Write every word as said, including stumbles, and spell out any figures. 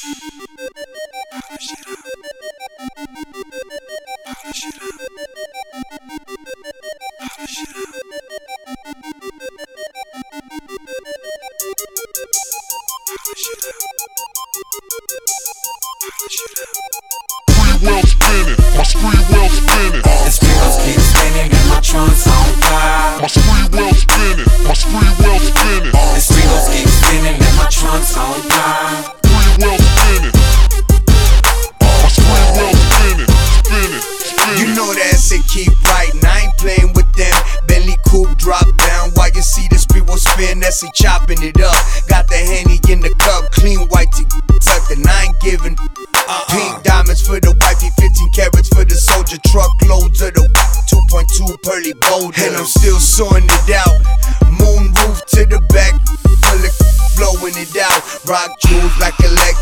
Polish it up. Polish it up. Polish it up. Polish it up. Polish it up. Spree wheel spinning, my spree wheel spinning. The spree wheels keep spinning and my trunk's on fire. My spree wheel spinning, my spree wheel spinning. The spree wheels keep spinning and my trunk's on fire. Spree wheel spinning. My spree wheel spinning, spinning, spinning. You know that they keep writing, I ain't playing with them. Bentley coupe drop down while you see the spree wheel spin. That's he chopping it up. Got the Henny in the cup, clean white to tucked, and I ain't giving. Uh-uh. Pink diamonds for the wifey, fifteen carats for the soldier. Truckloads of the two point two pearly gold, and I'm still sorting it out. Moon roof to the back, full of blowing it out. Rock jewels like electric.